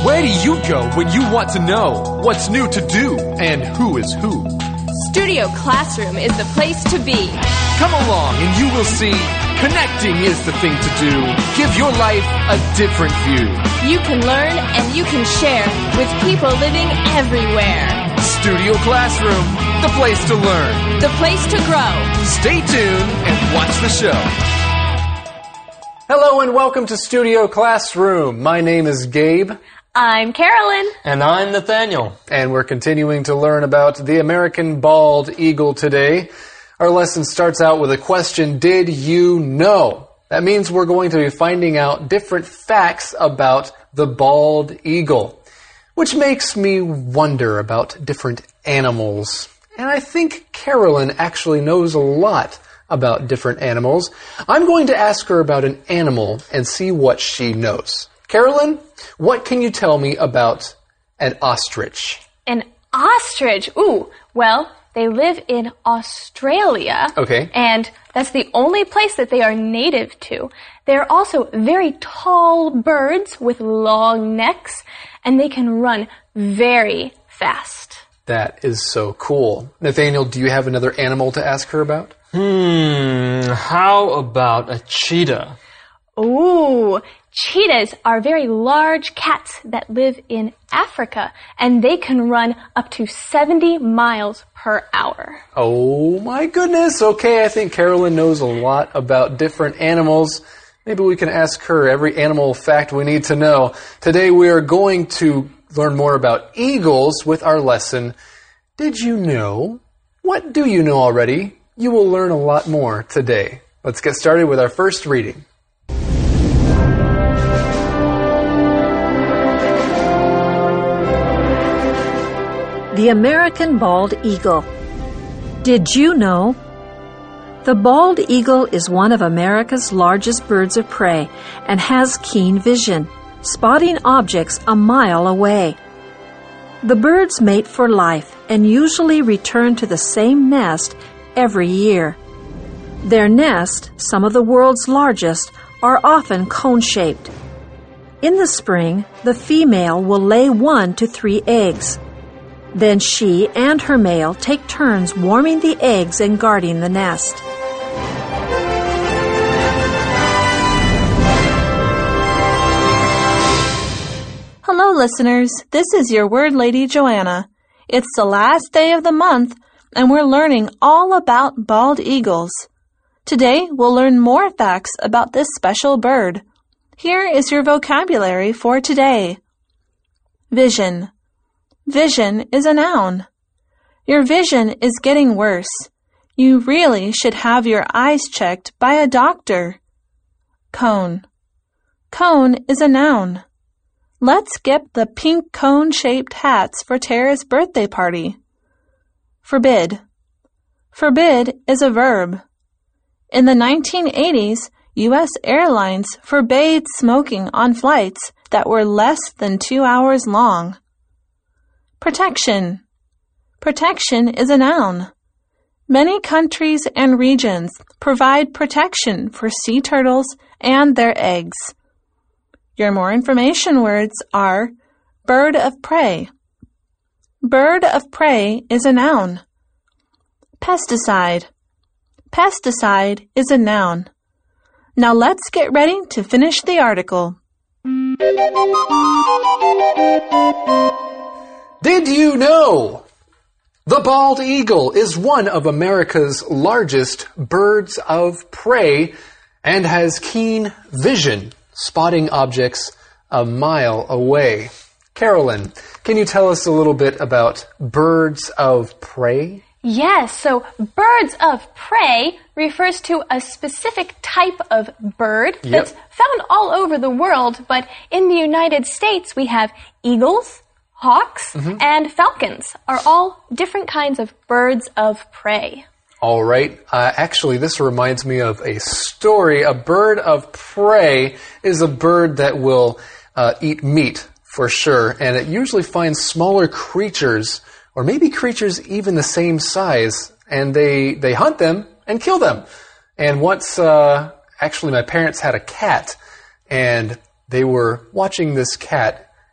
Where do you go when you want to know what's new to do and who is who? Studio Classroom is the place to be. Come along and you will see connecting is the thing to do. Give your life a different view. You can learn and you can share with people living everywhere. Studio Classroom, the place to learn. The place to grow. Stay tuned and watch the show. Hello and welcome to Studio Classroom. My name is Gabe. I'm Carolyn. And I'm Nathaniel. And we're continuing to learn about the American bald eagle today. Our lesson starts out with a question, did you know? That means we're going to be finding out different facts about the bald eagle, which makes me wonder about different animals. And I think Carolyn actually knows a lot about different animals. I'm going to ask her about an animal and see what she knows. Carolyn, what can you tell me about an ostrich? An ostrich? Ooh, well, they live in Australia. Okay. And that's the only place that they are native to. They're also very tall birds with long necks, and they can run very fast. That is so cool. Nathaniel, do you have another animal to ask her about? How about a cheetah? Ooh, cheetahs are very large cats that live in Africa, and they can run up to 70 miles per hour. Oh my goodness. Okay, I think Carolyn knows a lot about different animals. Maybe we can ask her every animal fact we need to know. Today we are going to learn more about eagles with our lesson, Did You Know? What do you know already? You will learn a lot more today. Let's get started with our first reading. The American bald eagle. Did you know? The bald eagle is one of America's largest birds of prey and has keen vision, spotting objects a mile away. The birds mate for life and usually return to the same nest every year. Their nest, some of the world's largest, are often cone-shaped. In the spring, the female will lay 1 to 3 eggs. Then she and her male take turns warming the eggs and guarding the nest. Hello, listeners. This is your Word Lady, Joanna. It's the last day of the month, and we're learning all about bald eagles. Today, we'll learn more facts about this special bird. Here is your vocabulary for today. Vision. Vision is a noun. Your vision is getting worse. You really should have your eyes checked by a doctor. Cone. Cone is a noun. Let's get the pink cone-shaped hats for Tara's birthday party. Forbid. Forbid is a verb. In the 1980s, U.S. airlines forbade smoking on flights that were less than 2 hours long. Protection. Protection is a noun. Many countries and regions provide protection for sea turtles and their eggs. Your more information words are bird of prey. Bird of prey is a noun. Pesticide. Pesticide is a noun. Now let's get ready to finish the article. Did you know? The bald eagle is one of America's largest birds of prey and has keen vision, spotting objects a mile away. Carolyn, can you tell us a little bit about birds of prey? Yes, so birds of prey refers to a specific type of bird that's found all over the world, but in the United States we have eagles, hawks, and falcons are all different kinds of birds of prey. All right. Actually, this reminds me of a story. A bird of prey is a bird that will eat meat, for sure, and it usually finds smaller creatures, or maybe creatures even the same size, and they hunt them and kill them. And once, actually, my parents had a cat, and they were watching this cat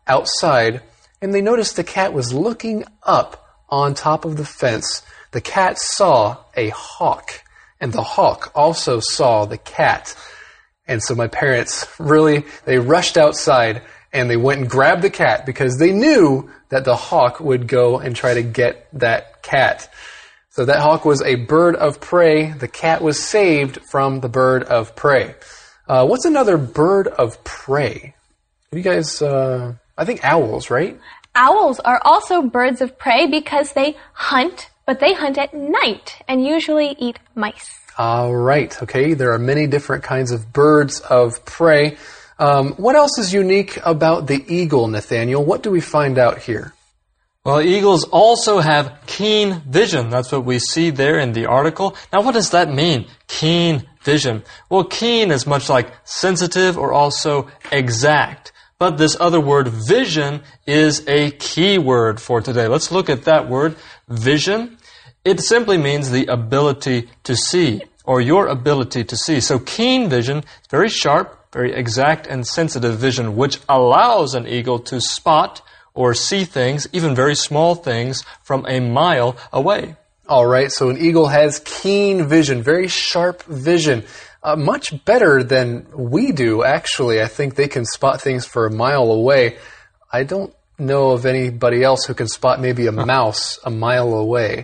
outside, and they noticed the cat was looking up on top of the fence. The cat saw a hawk, and the hawk also saw the cat. And so my parents they rushed outside and they went and grabbed the cat because they knew that the hawk would go and try to get that cat. So that hawk was a bird of prey. The cat was saved from the bird of prey. What's another bird of prey? You guys, I think owls, right? Owls are also birds of prey because they hunt, but they hunt at night and usually eat mice. All right. Okay. There are many different kinds of birds of prey. What else is unique about the eagle, Nathaniel? What do we find out here? Well, eagles also have keen vision. That's what we see there in the article. Now, what does that mean? Keen vision. Well, keen is much like sensitive or also exact. But this other word, vision, is a key word for today. Let's look at that word, vision. It simply means the ability to see, or your ability to see. So keen vision is very sharp, very exact and sensitive vision, which allows an eagle to spot or see things, even very small things, from a mile away. All right, so an eagle has keen vision, very sharp vision. Much better than we do, actually. I think they can spot things for a mile away. I don't know of anybody else who can spot maybe a mouse a mile away.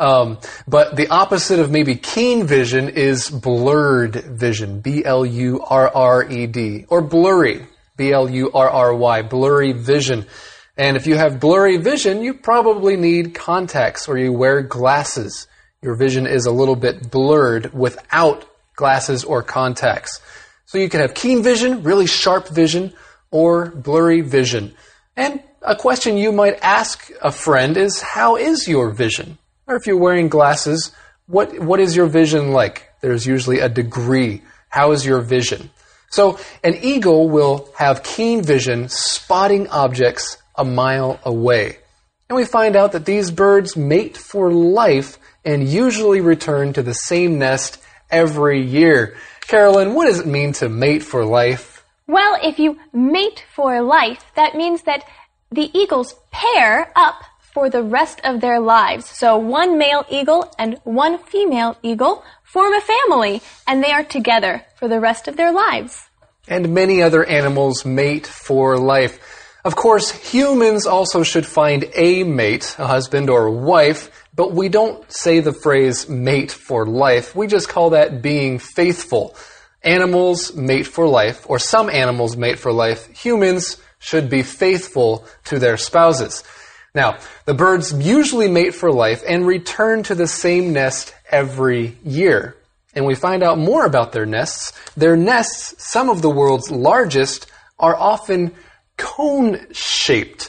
But the opposite of maybe keen vision is blurred vision, B-L-U-R-R-E-D, or blurry, B-L-U-R-R-Y, blurry vision. And if you have blurry vision, you probably need contacts or you wear glasses. Your vision is a little bit blurred without glasses or contacts. So you can have keen vision, really sharp vision, or blurry vision. And a question you might ask a friend is, how is your vision? Or if you're wearing glasses, what is your vision like? There's usually a degree. How is your vision? So an eagle will have keen vision, spotting objects a mile away. And we find out that these birds mate for life and usually return to the same nest every year. Carolyn, what does it mean to mate for life? Well, if you mate for life, that means that the eagles pair up for the rest of their lives. So one male eagle and one female eagle form a family, and they are together for the rest of their lives. And many other animals mate for life. Of course, humans also should find a mate, a husband or wife, but we don't say the phrase mate for life. We just call that being faithful. Animals mate for life, or some animals mate for life. Humans should be faithful to their spouses. Now, the birds usually mate for life and return to the same nest every year. And we find out more about their nests. Their nests, some of the world's largest, are often cone-shaped.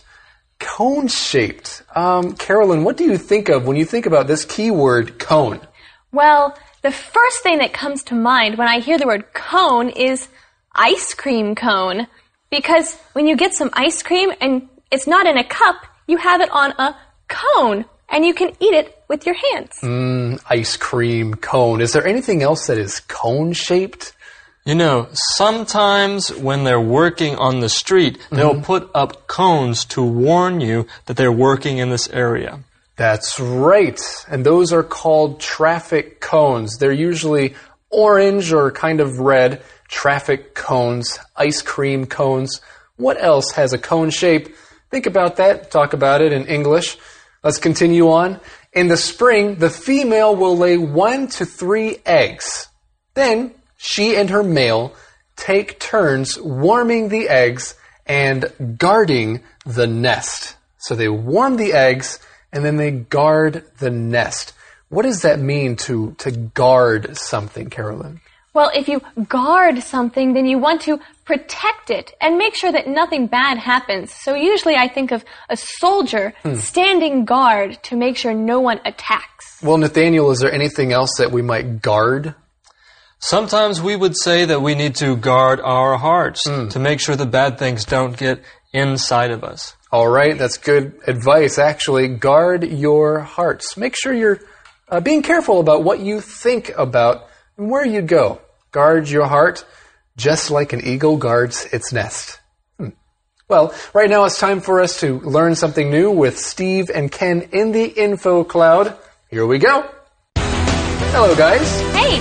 Cone-shaped. Carolyn, what do you think of when you think about this keyword, cone? Well, the first thing that comes to mind when I hear the word cone is ice cream cone. Because when you get some ice cream and it's not in a cup, you have it on a cone and you can eat it with your hands. Ice cream cone. Is there anything else that is cone-shaped? You know, sometimes when they're working on the street, they'll put up cones to warn you that they're working in this area. That's right. And those are called traffic cones. They're usually orange or kind of red. Traffic cones, ice cream cones. What else has a cone shape? Think about that. Talk about it in English. Let's continue on. In the spring, the female will lay 1 to 3 eggs. Then she and her male take turns warming the eggs and guarding the nest. So they warm the eggs and then they guard the nest. What does that mean to guard something, Carolyn? Well, if you guard something, then you want to protect it and make sure that nothing bad happens. So usually I think of a soldier standing guard to make sure no one attacks. Well, Nathaniel, is there anything else that we might guard? Sometimes we would say that we need to guard our hearts to make sure that bad things don't get inside of us. All right, that's good advice, actually. Guard your hearts. Make sure you're being careful about what you think about and where you go. Guard your heart just like an eagle guards its nest. Well, Well, right now it's time for us to learn something new with Steve and Ken in the Info Cloud. Here we go. Hello, guys. Hey.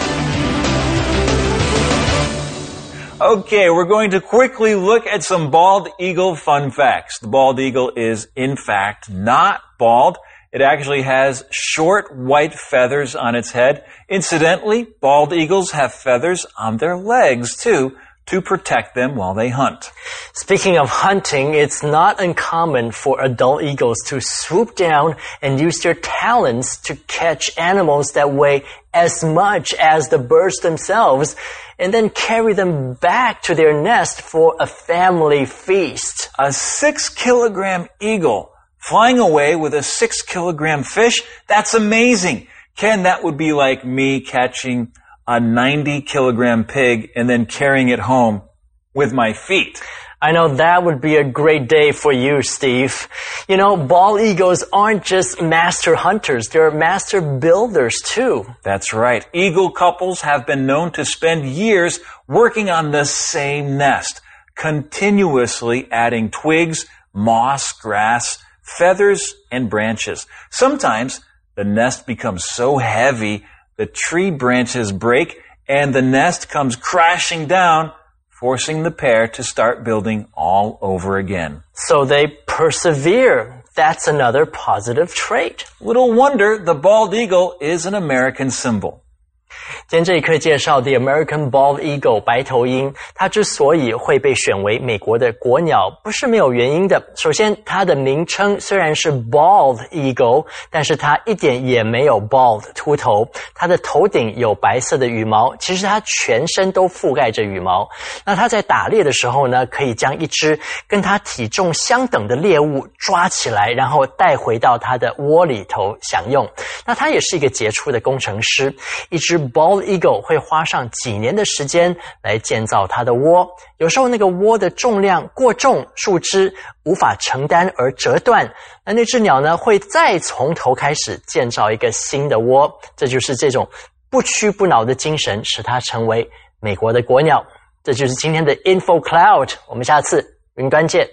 Okay, we're going to quickly look at some bald eagle fun facts. The bald eagle is, in fact, not bald. It actually has short white feathers on its head. Incidentally, bald eagles have feathers on their legs, too, to protect them while they hunt. Speaking of hunting, it's not uncommon for adult eagles to swoop down and use their talons to catch animals that weigh as much as the birds themselves, and then carry them back to their nest for a family feast. A 6-kilogram eagle flying away with a 6-kilogram fish? That's amazing. Ken, that would be like me catching a 90-kilogram pig and then carrying it home with my feet. I know that would be a great day for you, Steve. You know, bald eagles aren't just master hunters, they're master builders too. That's right. Eagle couples have been known to spend years working on the same nest, continuously adding twigs, moss, grass, feathers, and branches. Sometimes the nest becomes so heavy the tree branches break and the nest comes crashing down, forcing the pair to start building all over again. So they persevere. That's another positive trait. Little wonder the bald eagle is an American symbol. 今天这一课介绍 The American Bald Eagle 白头鹰，它之所以会被选为美国的国鸟，不是没有原因的。首先，它的名称虽然是 Bald Eagle， 但是它一点也没有 bald 秃头，它的头顶有白色的羽毛，其实它全身都覆盖着羽毛。那它在打猎的时候呢，可以将一只跟它体重相等的猎物抓起来，然后带回到它的窝里头享用。那它也是一个杰出的工程师，一只 Bald Eagle 会花上几年的时间来建造它的窝，有时候那个窝的重量过重，树枝无法承担而折断，那只鸟呢会再从头开始建造一个新的窝，这就是这种不屈不挠的精神使它成为美国的国鸟。这就是今天的 Info Cloud， 我们下次云端见。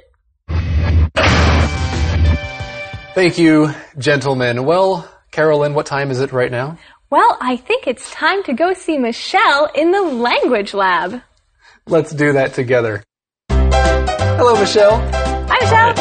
Thank you, gentlemen. Well, Carolyn, what time is it right now? Well, I think it's time to go see Michelle in the language lab. Let's do that together. Hello, Michelle. Hi, Michelle.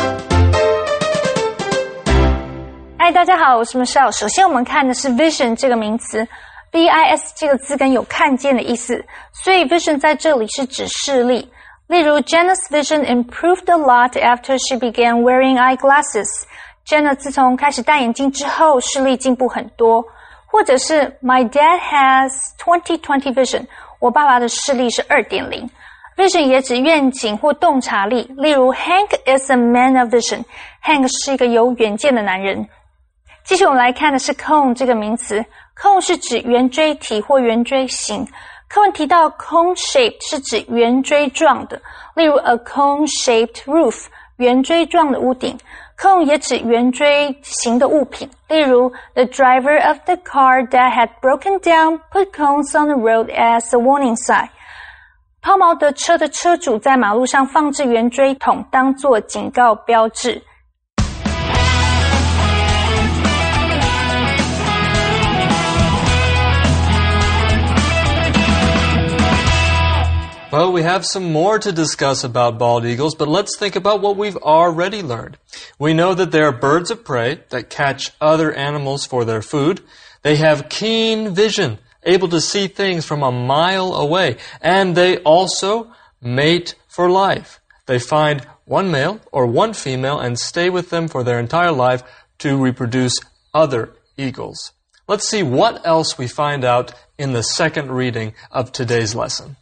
嗨，大家好，我是 Michelle。首先我们看的是 vision 这个名词。V-I-S 这个字根有看见的意思，所以 vision 在这里是指视力。例如 Jenna's vision improved a lot after she began wearing eyeglasses. Jenna 自从开始戴眼镜之后，视力进步很多。或者是 My dad has 20/20 vision. 我爸爸的视力是 2.0. Vision 也指愿景或洞察力。例如 Hank is a man of vision. Hank 是一个有远见的男人。继续我们来看的是 cone 这个名词。cone 是指圆锥体或圆锥形。课文提到 cone shaped 是指圆锥状的。例如 a cone shaped roof. 圆锥状的屋顶。cone 也指圆锥形的物品，例如 The driver of the car that had broken down put cones on the road as a warning sign. 抛锚的车的车主在马路上放置圆锥桶当作警告标志。 Well, we have some more to discuss about bald eagles, but let's think about what we've already learned. We know that they are birds of prey that catch other animals for their food. They have keen vision, able to see things from a mile away, and they also mate for life. They find one male or one female and stay with them for their entire life to reproduce other eagles. Let's see what else we find out in the second reading of today's lesson.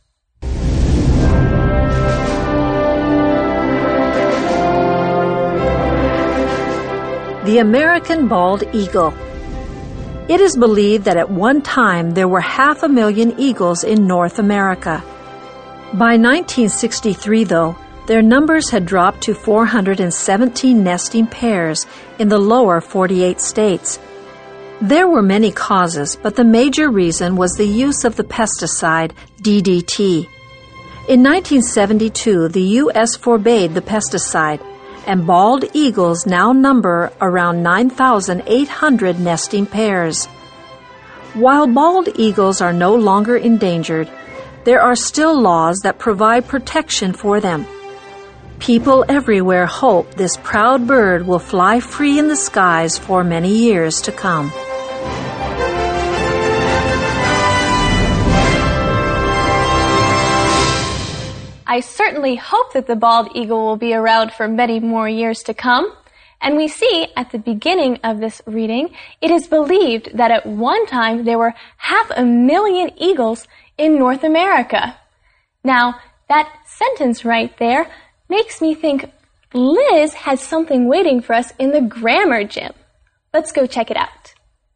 The American Bald Eagle. It is believed that at one time there were 500,000 eagles in North America. By 1963, though, their numbers had dropped to 417 nesting pairs in the lower 48 states. There were many causes, but the major reason was the use of the pesticide DDT. In 1972, the U.S. forbade the pesticide, and bald eagles now number around 9,800 nesting pairs. While bald eagles are no longer endangered, there are still laws that provide protection for them. People everywhere hope this proud bird will fly free in the skies for many years to come. I certainly hope that the bald eagle will be around for many more years to come. And we see at the beginning of this reading, it is believed that at one time there were 500,000 eagles in North America. Now, that sentence right there makes me think Liz has something waiting for us in the grammar gym. Let's go check it out.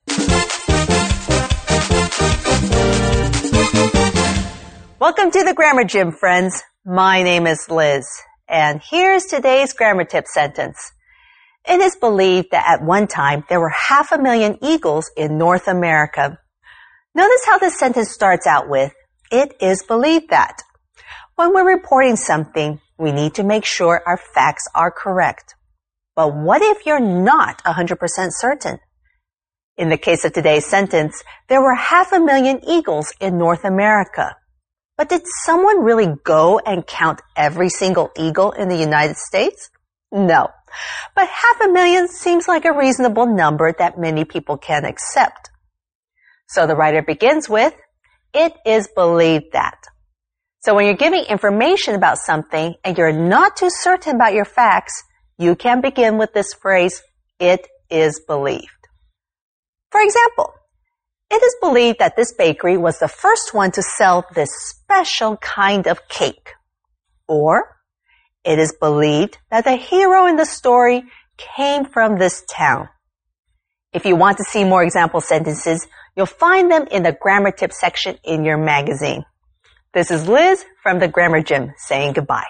Welcome to the Grammar Gym, friends. My name is Liz, and here's today's grammar tip sentence. It is believed that at one time there were 500,000 eagles in North America. Notice how this sentence starts out with, it is believed that. When we're reporting something, we need to make sure our facts are correct. But what if you're not 100% certain? In the case of today's sentence, there were 500,000 eagles in North America. But did someone really go and count every single eagle in the United States? No. But 500,000 seems like a reasonable number that many people can accept. So the writer begins with, it is believed that. So when you're giving information about something and you're not too certain about your facts, you can begin with this phrase, it is believed. For example, it is believed that this bakery was the first one to sell this special kind of cake. Or, it is believed that the hero in the story came from this town. If you want to see more example sentences, you'll find them in the grammar tip section in your magazine. This is Liz from the Grammar Gym saying goodbye.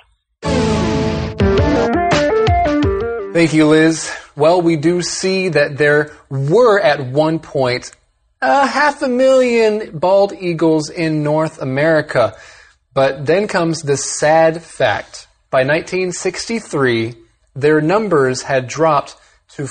Thank you, Liz. Well, we do see that there were at one point 500,000 bald eagles in North America. But then comes the sad fact. By 1963, their numbers had dropped to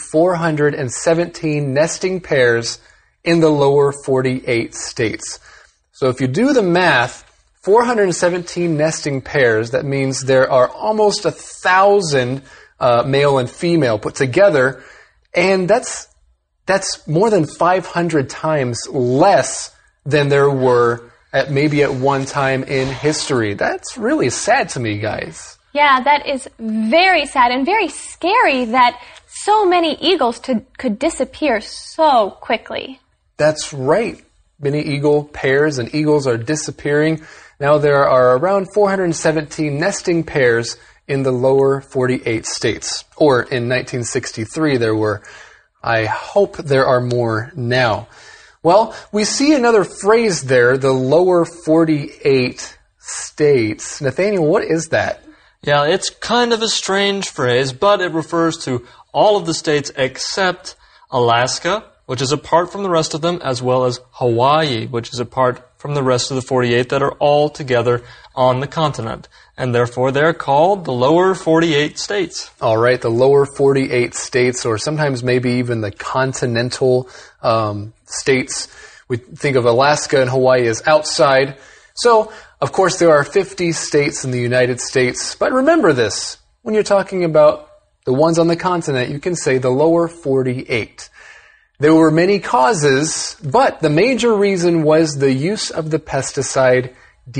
417 nesting pairs in the lower 48 states. So if you do the math, 417 nesting pairs, that means there are almost 1,000 male and female put together, and that's more than 500 times less than there were at one time in history. That's really sad to me, guys. Yeah, that is very sad and very scary that so many eagles could disappear so quickly. That's right. Many eagle pairs and eagles are disappearing. Now there are around 417 nesting pairs in the lower 48 states. Or in 1963 there were. I hope there are more now. Well, we see another phrase there, the lower 48 states. Nathaniel, what is that? Yeah, it's kind of a strange phrase, but it refers to all of the states except Alaska, which is apart from the rest of them, as well as Hawaii, which is apart from the rest of the 48 that are all together on the continent. And therefore, they're called the lower 48 states. All right, the lower 48 states, or sometimes maybe even the continental states. We think of Alaska and Hawaii as outside. So, of course, there are 50 states in the United States. But remember this, when you're talking about the ones on the continent, you can say the lower 48. There were many causes, but the major reason was the use of the pesticide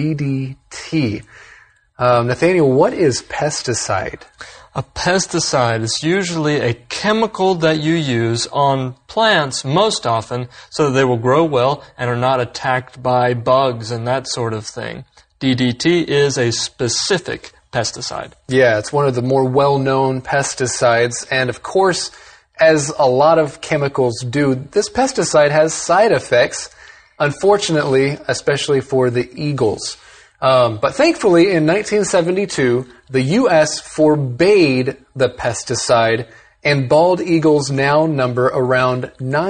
DDT. Nathaniel, what is pesticide? A pesticide is usually a chemical that you use on plants most often so that they will grow well and are not attacked by bugs and that sort of thing. DDT is a specific pesticide. Yeah, it's one of the more well-known pesticides, and of course, as a lot of chemicals do, this pesticide has side effects, unfortunately, especially for the eagles. But thankfully, in 1972, the U.S. forbade the pesticide, And bald eagles now number around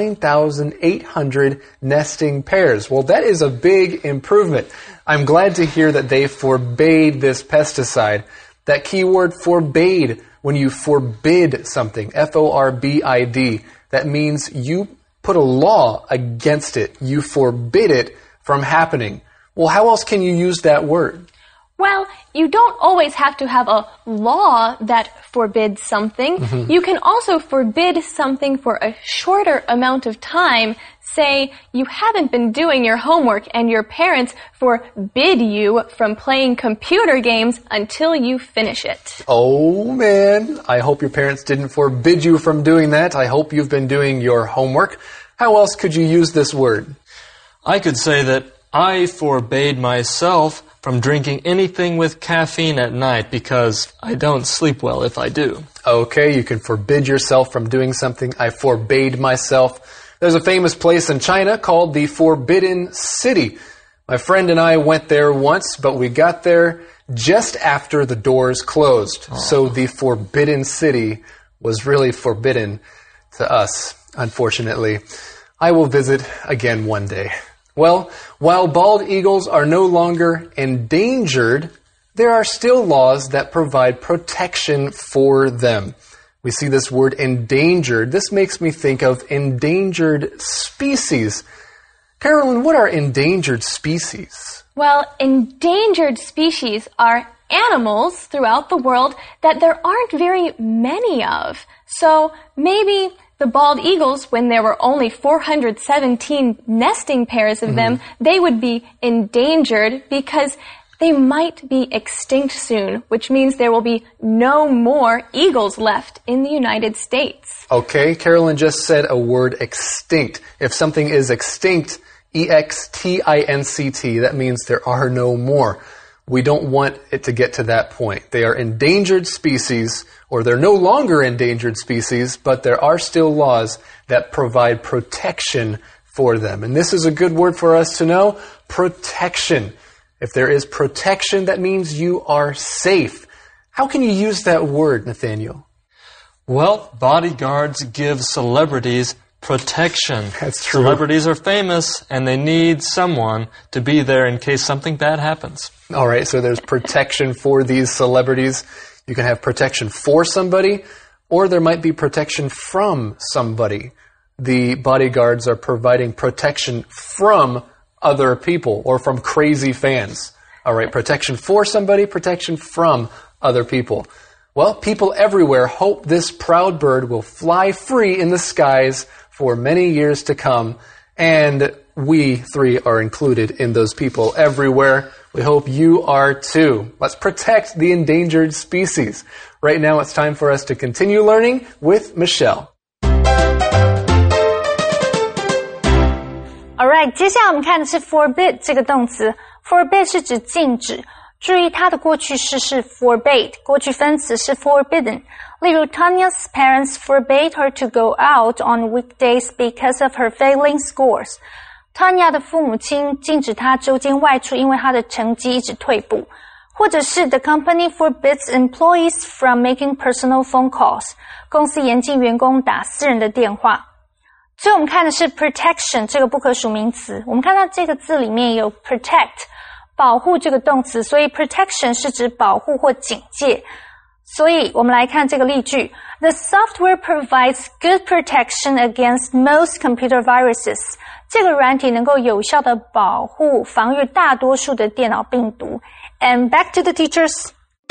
9,800 nesting pairs. Well, that is a big improvement. I'm glad to hear that they forbade this pesticide. That keyword forbade, when you forbid something, F-O-R-B-I-D, that means you put a law against it. You forbid it from happening. Well, how else can you use that word? Well, you don't always have to have a law that forbids something. You can also forbid something for a shorter amount of time. Say you haven't been doing your homework and your parents forbid you from playing computer games until you finish it. Oh man, I hope your parents didn't forbid you from doing that. I hope you've been doing your homework. How else could you use this word? I could say that I forbade myself from drinking anything with caffeine at night because I don't sleep well if I do. Okay, you can forbid yourself from doing something. I forbade myself. There's a famous place in China called the Forbidden City. My friend and I went there once, but we got there just after the doors closed. So the Forbidden City was really forbidden to us, unfortunately. I will visit again one day. Well, while bald eagles are no longer endangered, there are still laws that provide protection for them. We see this word endangered. This makes me think of endangered species. Carolyn, what are endangered species? Well, endangered species are animals throughout the world that there aren't very many of. So maybe the bald eagles, when there were only 417 nesting pairs of them, they would be endangered because they might be extinct soon, which means there will be no more eagles left in the United States. Okay, Carolyn just said a word extinct. If something is extinct, E-X-T-I-N-C-T, that means there are no more. We don't want it to get to that point. They are endangered species, or they're no longer endangered species, but there are still laws that provide protection for them. And this is a good word for us to know, protection. If there is protection, that means you are safe. How can you use that word, Nathaniel? Well, bodyguards give celebrities protection. That's true. Celebrities are famous, and they need someone to be there in case something bad happens. All right, so there's protection for these celebrities. You can have protection for somebody, or there might be protection from somebody. The bodyguards are providing protection from other people or from crazy fans. All right, protection for somebody, protection from other people. Well, people everywhere hope this proud bird will fly free in the skies for many years to come, and we three are included in those people everywhere. We hope you are too. Let's protect the endangered species. Right now it's time for us to continue learning with Michelle. Alright, 接下来我们看的是 forbid 这个动词。forbid 是指禁止。注意它的过去式是 forbade， 过去分词是 forbidden。例如 Tanya's parents forbade her to go out on weekdays because of her failing scores. Tanya 的父母亲禁止她周间外出，因为她的成绩一直退步。或者是 The company forbids employees from making personal phone calls. 公司严禁员工打私人的电话。最后我们看的是 protection 这个不可数名词。我们看到这个字里面有 protect 保护这个动词，所以 protection 是指保护或警戒。所以我们来看这个例句 The software provides good protection against most computer viruses. 这个软体能够有效的保护防御大多数的电脑病毒。And back to the teachers.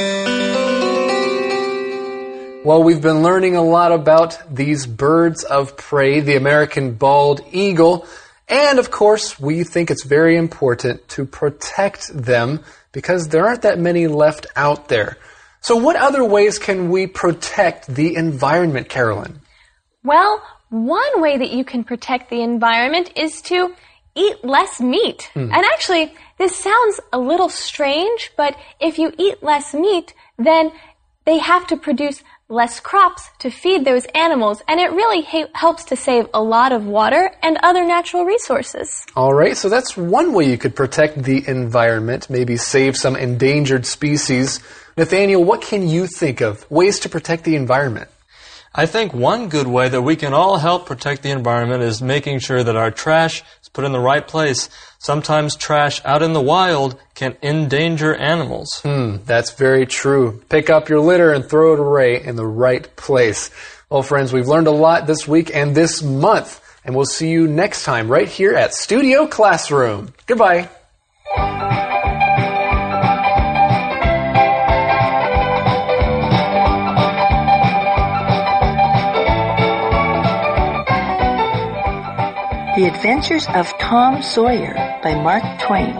Well, we've been learning a lot about these birds of prey, the American bald eagle, and of course, we think it's very important to protect them because there aren't that many left out there. So what other ways can we protect the environment, Carolyn? Well, one way that you can protect the environment is to eat less meat. And actually, this sounds a little strange, but if you eat less meat, then they have to produce less crops to feed those animals, and it really helps to save a lot of water and other natural resources. All right, so that's one way you could protect the environment, maybe save some endangered species. Nathaniel, what can you think of ways to protect the environment? I think one good way that we can all help protect the environment is making sure that our trash is put in the right place. Sometimes trash out in the wild can endanger animals. That's very true. Pick up your litter and throw it away in the right place. Well, friends, we've learned a lot this week and this month, and we'll see you next time right here at Studio Classroom. Goodbye. The Adventures of Tom Sawyer by Mark Twain.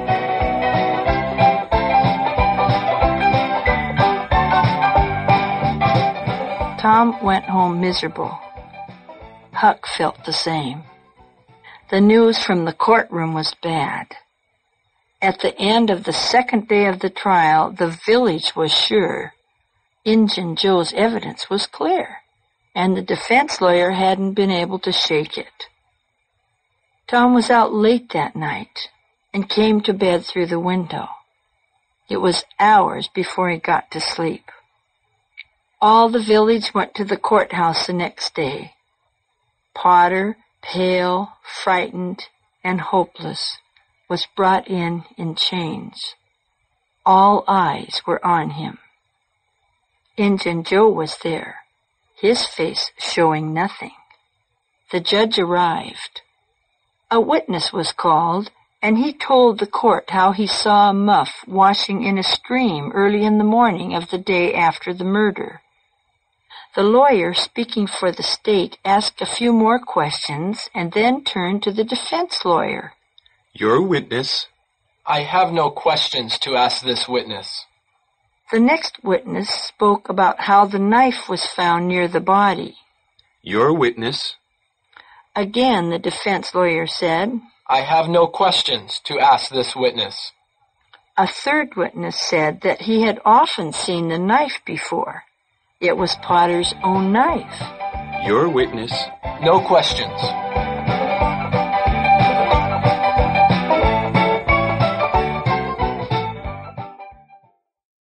Tom went home miserable. Huck felt the same. The news from the courtroom was bad. At the end of the second day of the trial, the village was sure Injun Joe's evidence was clear, and the defense lawyer hadn't been able to shake it. Tom was out late that night and came to bed through the window. It was hours before he got to sleep. All the village went to the courthouse the next day. Potter, pale, frightened, and hopeless, was brought in chains. All eyes were on him. Injun Joe was there, his face showing nothing. The judge arrived. A witness was called, and he told the court how he saw Muff washing in a stream early in the morning of the day after the murder. The lawyer, speaking for the state, asked a few more questions and then turned to the defense lawyer. Your witness. I have no questions to ask this witness. The next witness spoke about how the knife was found near the body. Your witness. Again, the defense lawyer said, I have no questions to ask this witness. A third witness said that he had often seen the knife before. It was Potter's own knife. Your witness. No questions.